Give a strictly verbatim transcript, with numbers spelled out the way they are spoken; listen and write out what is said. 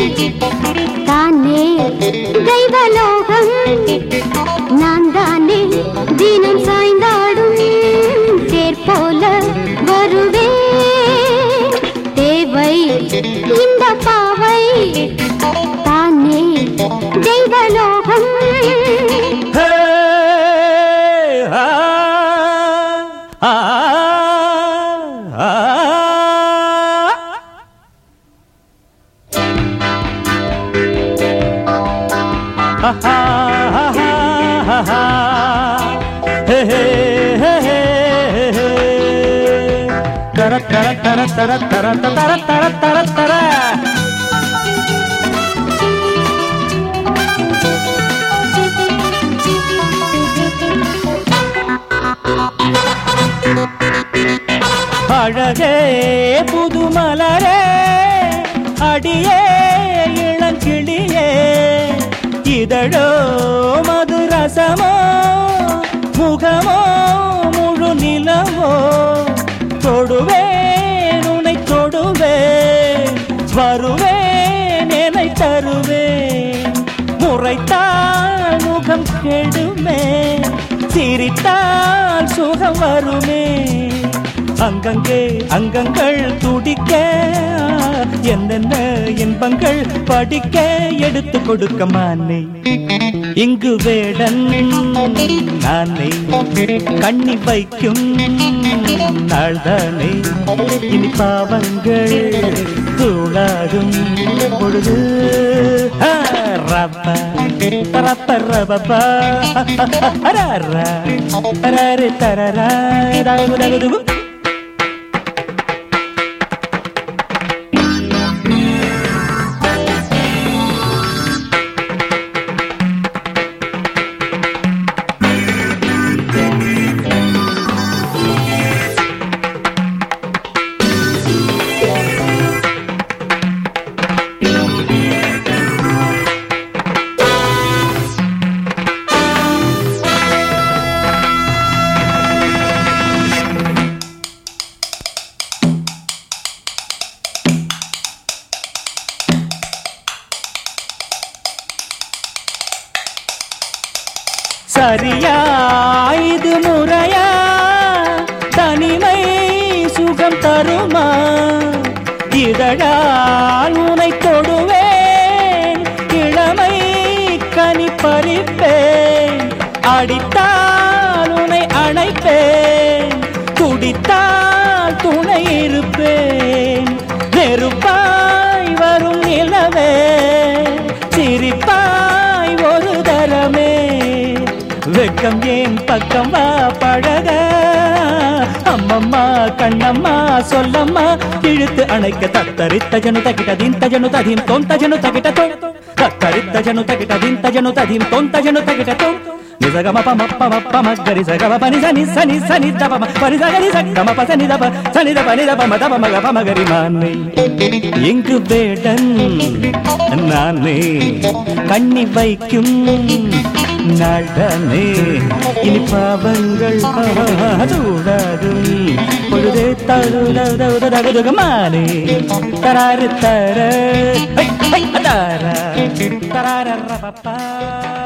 தானே தெய்வலோகம் நான் தானே தினம் சாய்ந்தாடும் தேர் போல வருவே தேவை இந்த பாவை தானே தெய்வலோகம் ha ha ha ha ha hey hey hey hey tara tara tara tara tara tara tara tara tara அழகே புது மலரே அடியே இளங்கிளியே இதழோ மதுரசமோ முகமோ முழு நிலவோ தொடுவேன் உன்னை தொடுவேன் வருவேன் என்னை தருவேன் முறைத்தால் முகம் கெடுமே சிரித்தால் சுகம் வருமே அங்கங்கே அங்கங்கள் துடிக்க என்னென்ன இன்பங்கள் படிக்க எடுத்து கொடுக்க மானே இங்கு வேடன் நானே கண்ணி வைக்கும் நாள்தானே இனி பாவங்கள் தூளாகும் பொழுது ரப்ப ரப்ப ரப்பா அரரா அரரே தரரா தகு தகு சரியா இது முறையா தனிமை சுகம் தருமா இதழால் உனை தொடுவேன் இளமை கனி பறிப்பேன் அடித்தால் உனை அணைப்பேன் குடித்தால் துணை இருப்பேன் நெருப்பாய் வரும் நிலவே சிரிப்பாய் ஒரு தரமே வெக்கம் ஏன் பக்கம் வா பழக அம்மம்மா கண்ணம்மா சொல்லம்மா இழுத்து அணைக்க தத்தரித்த ஜனு தகிட்ட திந்த ஜனு ததீம் தொந்த ஜனு தகிட்ட தோ தத்தரித்த ஜனு தகிட்ட திந்த ஜனு ததீம் தொந்த ஜனு தகிட்ட தோ நிசகம பம பம பம கரி சகம பனி சனி சனி சனி தப பனி சகரி சகம ப சனி தப சனி தப நி தப ம தப மக பம கரி மானே இங்கு வேடன் நானே கண்ணி வைக்கும் நாள்தானே இனி பாவங்கள் தூடாகும் பொழுதே தருதகுமானே தராரு தர தரார தரார